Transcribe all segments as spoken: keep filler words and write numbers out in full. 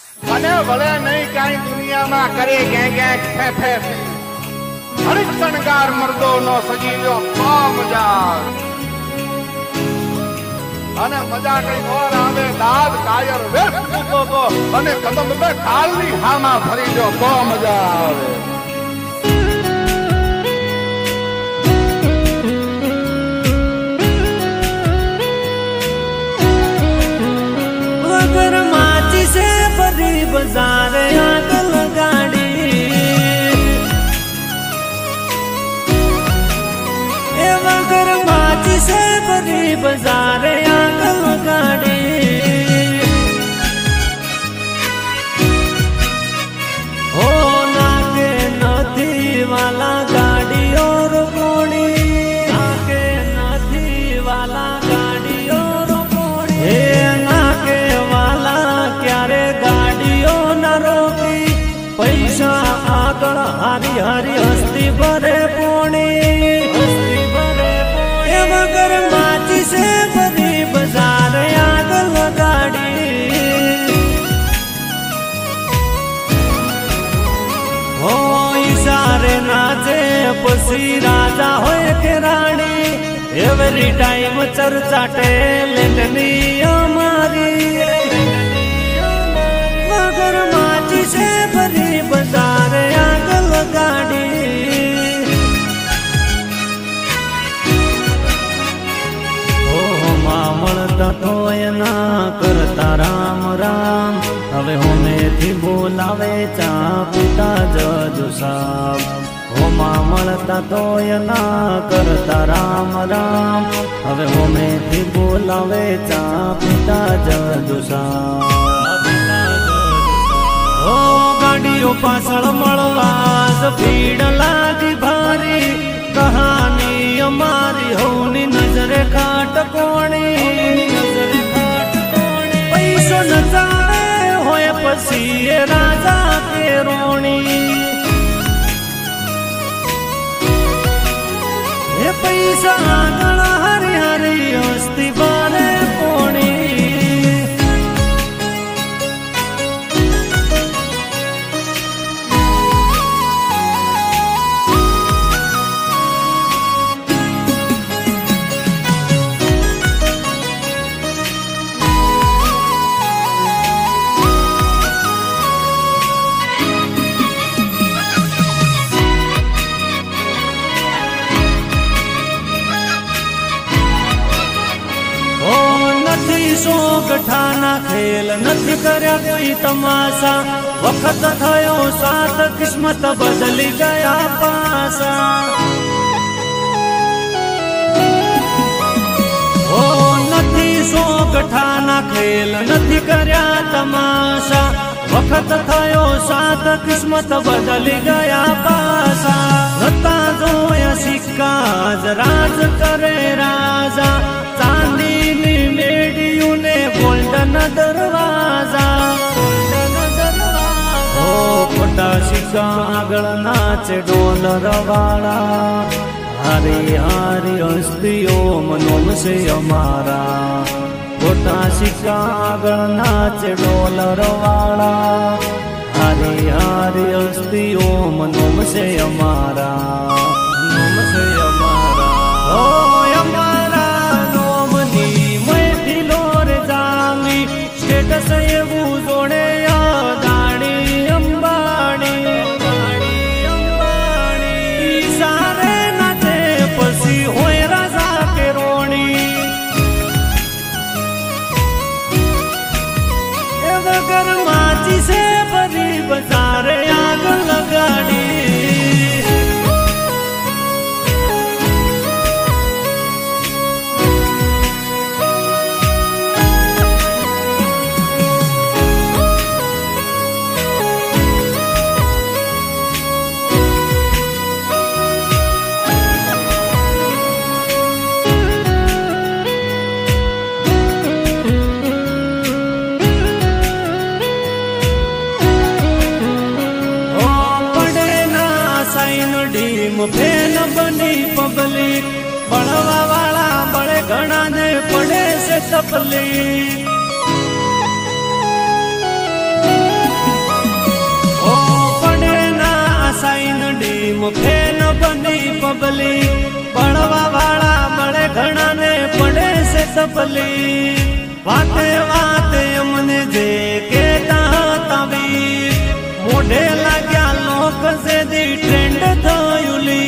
મને ભલે નહીં કાંઈ દુનિયામાં કરે ગે ગે ફે ફે હરિક શણગાર મર્દો નો સજીવ્યો કો મજા અને મજા કઈ ઓર આવે દાદ કાયર વેસ મૂકો તો અને કદમ બે કાલની હામાં ફરી જો કો મજા આવે बाजार आग लगाड़ी ए मगर माची से बड़ी बाजार आग लगाड़ी हो नाके नथी वाला गाड़ी और कोणी नाके नथी वाला गाड़ी और कोणी हे नाके वाला क्यारे पैसा आगळ हारी हारी हस्ती भरे पोणी हस्ती भरे पोणी मगर माची से बड़ी बाजार आग लगाड़ी हो इशारे नाचे पसी राजा होय के राणी एवरी टाइम चर्चा टेलेंटनी हमारी मगर माची से बड़ी बाजार आग लगाड़ी ओ मामलता तोयना करता राम राम हवे होमे थी बोलावे चा पिता जजू साहब हो मामलता तोयना करता राम राम हवे होमे थी बोलावे चा पिता जजू साहब ओ गाड़ियों पासळ मळवास भीड़ लागी भारी कहानी हमारी होनी नजरे काट कोणी नजरे काट कोणी पैसो न जाणे होय पसी राजा के रोणी हे पैसा आगळ हरी हरी हस्ती बारे कोणी सो गठाना खेल नथी कर्या कोई तमाशा वक्त थयो साथ किस्मत बदली गया पासा ओ नथी सो गठाना खेल नथी कर्या तमाशा वक्त थयो साथ किस्मत बदली गया पासा नता जोया सिक्का राज करे राजा चांदी नी मेडियू ने गोल्डन दरवाजा ओ खोटा सिक्का आगळ नाचे डोलर वाला हरी हरी हस्तियो मनोम से हमारा खोटा सिक्का आगळ नाचे डोलर वाला हरी हरी हस्तियो मनोम से हमारा मनोम से हमारा ओ हमारा स्टेटस एवू जोड़े दाणी अंबाणी अंबाणी सारे नाचे पसी होय राजा के रोणी मगर माची से बड़ी बाजार आग लगाड़ी फेन बनी पब्लिक बड़वा वाला बड़े घना ने पड़े से तपली बबली पड़वा वाला बड़े घना ने पड़े से तपली वाते वाते अमने जे के तावी मोढ़े लाग्या लोक से दी ट्रेंड थयुली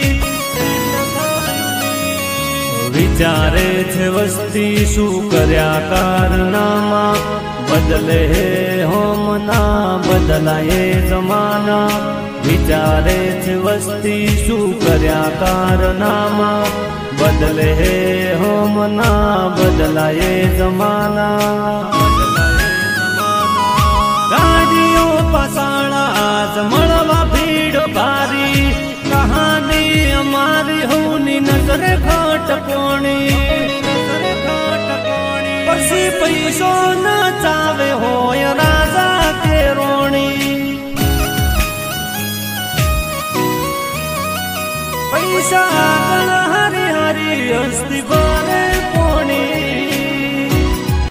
विचारे छे वस्ती शू कर्या कारनामा बदले होम ना बदलाए जमाना विचारे छे वस्ती शू कर्या कारनामा बदले होम ना बदलाए जमाना गाड़ियों पसाड़ा आज मड़वा भीड़ भारी कहानी हमारी होनी नजर खाट कोणी पसी पैसो न चावे हो राजा के रोणी पैसा हरी हरी हस्ती